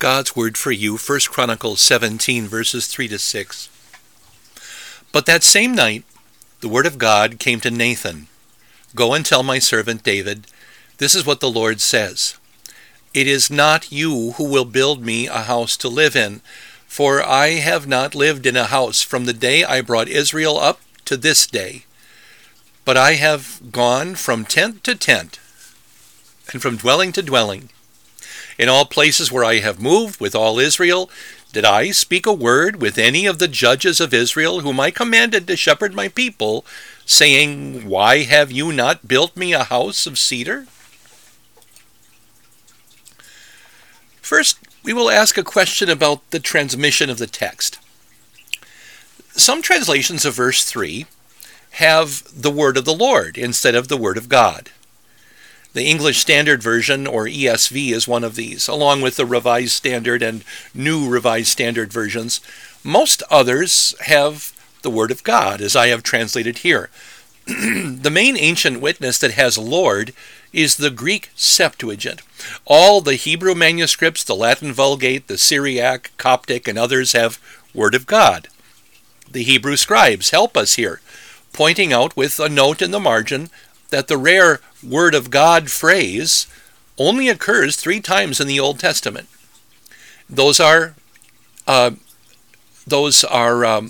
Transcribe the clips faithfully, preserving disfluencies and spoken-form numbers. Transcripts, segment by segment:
God's word for you, First Chronicles seventeen, verses three to six. But that same night, the word of God came to Nathan. Go and tell my servant David, this is what the Lord says. It is not you who will build me a house to live in, for I have not lived in a house from the day I brought Israel up to this day. But I have gone from tent to tent, and from dwelling to dwelling. In all places where I have moved with all Israel, did I speak a word with any of the judges of Israel, whom I commanded to shepherd my people, saying, why have you not built me a house of cedar? First, we will ask a question about the transmission of the text. Some translations of verse three have the word of the Lord instead of the word of God. The English Standard Version, or E S V, is one of these, along with the Revised Standard and New Revised Standard versions. Most others have the Word of God, as I have translated here. The main ancient witness that has Lord is the Greek Septuagint. All the Hebrew manuscripts, the Latin Vulgate, the Syriac, Coptic, and others have Word of God. The Hebrew scribes help us here, pointing out with a note in the margin that the rare Word of God phrase only occurs three times in the Old Testament. Those are, uh, those are, um,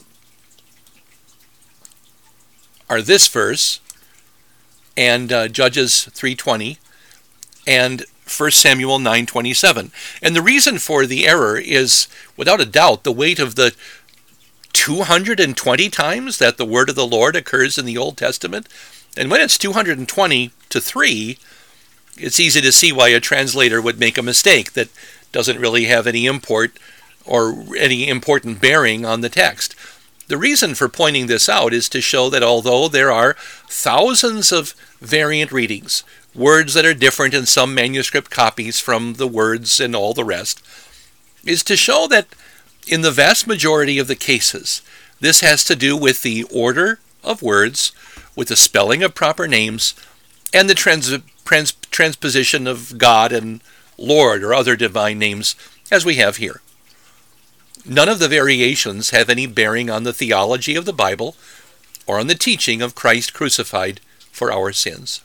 are this verse and uh, Judges three twenty and First Samuel nine twenty-seven. And the reason for the error is, without a doubt, the weight of the two hundred twenty times that the word of the Lord occurs in the Old Testament. And when it's two hundred twenty to three, it's easy to see why a translator would make a mistake that doesn't really have any import or any important bearing on the text. The reason for pointing this out is to show that although there are thousands of variant readings, words that are different in some manuscript copies from the words and all the rest, is to show that in the vast majority of the cases, this has to do with the order of words, with the spelling of proper names, and the trans- trans- transposition of God and Lord or other divine names, as we have here. None of the variations have any bearing on the theology of the Bible or on the teaching of Christ crucified for our sins.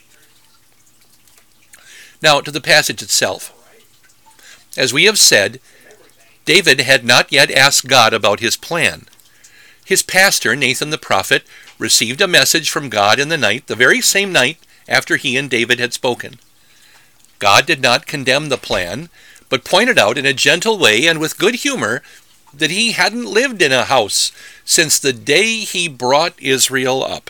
Now, to the passage itself. As we have said, David had not yet asked God about his plan. His pastor, Nathan the prophet, received a message from God in the night, the very same night after he and David had spoken. God did not condemn the plan, but pointed out in a gentle way and with good humor that he hadn't lived in a house since the day he brought Israel up.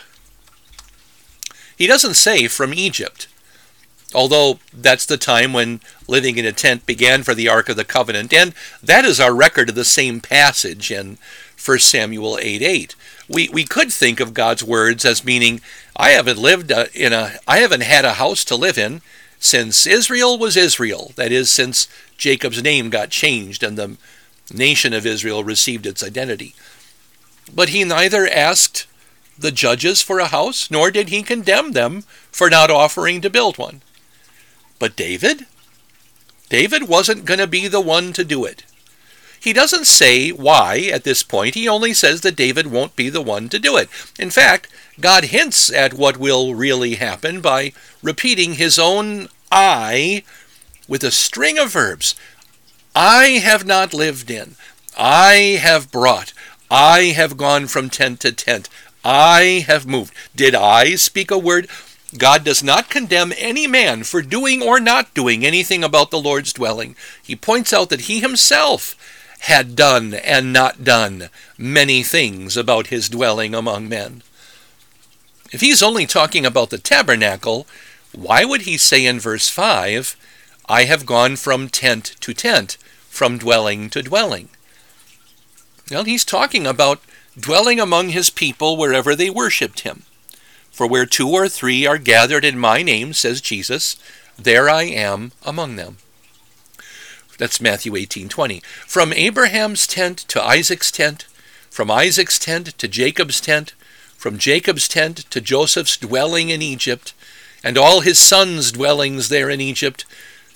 He doesn't say from Egypt, although that's the time when living in a tent began for the Ark of the Covenant, and that is our record of the same passage in First Samuel eight eight. We we could think of God's words as meaning, I haven't lived in a I haven't had a house to live in since Israel was Israel. That is, since Jacob's name got changed and the nation of Israel received its identity. But he neither asked the judges for a house, nor did he condemn them for not offering to build one. But David? David wasn't going to be the one to do it. He doesn't say why at this point. He only says that David won't be the one to do it. In fact, God hints at what will really happen by repeating his own I with a string of verbs. I have not lived in. I have brought. I have gone from tent to tent. I have moved. Did I speak a word? God does not condemn any man for doing or not doing anything about the Lord's dwelling. He points out that he himself had done and not done many things about his dwelling among men. If he's only talking about the tabernacle, why would he say in verse five, I have gone from tent to tent, from dwelling to dwelling? Well, he's talking about dwelling among his people wherever they worshipped him. For where two or three are gathered in my name, says Jesus, there I am among them. That's Matthew eighteen twenty. From Abraham's tent to Isaac's tent, from Isaac's tent to Jacob's tent, from Jacob's tent to Joseph's dwelling in Egypt, and all his sons' dwellings there in Egypt,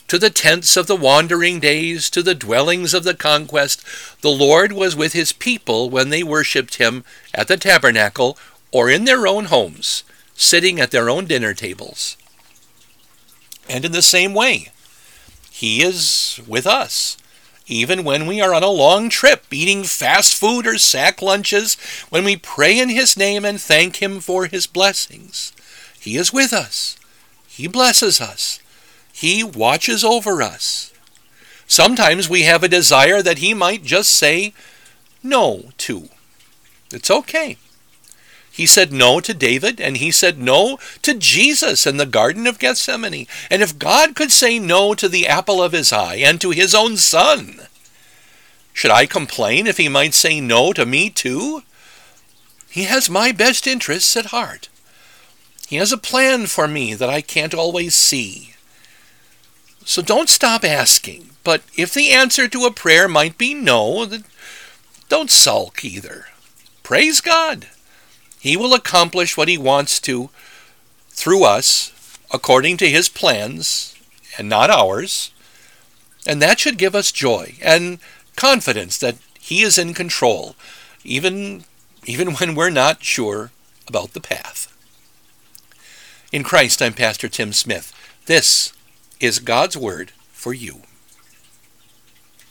to the tents of the wandering days, to the dwellings of the conquest, the Lord was with his people when they worshipped him at the tabernacle or in their own homes, sitting at their own dinner tables. And in the same way, he is with us, even when we are on a long trip, eating fast food or sack lunches, when we pray in his name and thank him for his blessings. He is with us. He blesses us. He watches over us. Sometimes we have a desire that he might just say no to. It's okay. He said no to David, and he said no to Jesus in the Garden of Gethsemane. And if God could say no to the apple of his eye and to his own son, should I complain if he might say no to me too? He has my best interests at heart. He has a plan for me that I can't always see. So don't stop asking. But if the answer to a prayer might be no, then don't sulk either. Praise God. He will accomplish what he wants to through us according to his plans and not ours. And that should give us joy and confidence that he is in control, even, even when we're not sure about the path. In Christ, I'm Pastor Tim Smith. This is God's Word for you.